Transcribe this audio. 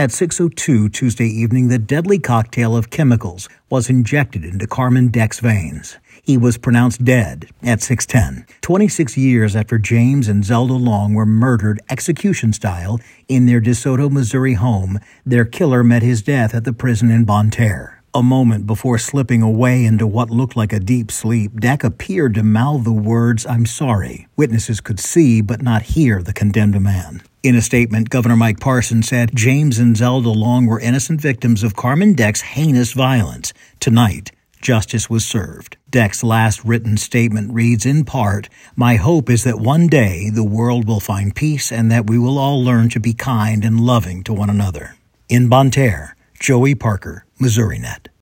At 6:02 Tuesday evening, the deadly cocktail of chemicals was injected into Carmen Deck's veins. He was pronounced dead at 6:10, 26 years after James and Zelda Long were murdered execution-style in their DeSoto, Missouri home. Their killer met his death at the prison in Bonne Terre. A moment before slipping away into what looked like a deep sleep, Deck appeared to mouth the words, "I'm sorry." Witnesses could see but not hear the condemned man. In a statement, Governor Mike Parson said James and Zelda Long were innocent victims of Carmen Deck's heinous violence. Tonight, justice was served. Deck's last written statement reads in part, "My hope is that one day the world will find peace and that we will all learn to be kind and loving to one another." In Bonne Terre, Joey Parker, MissouriNet.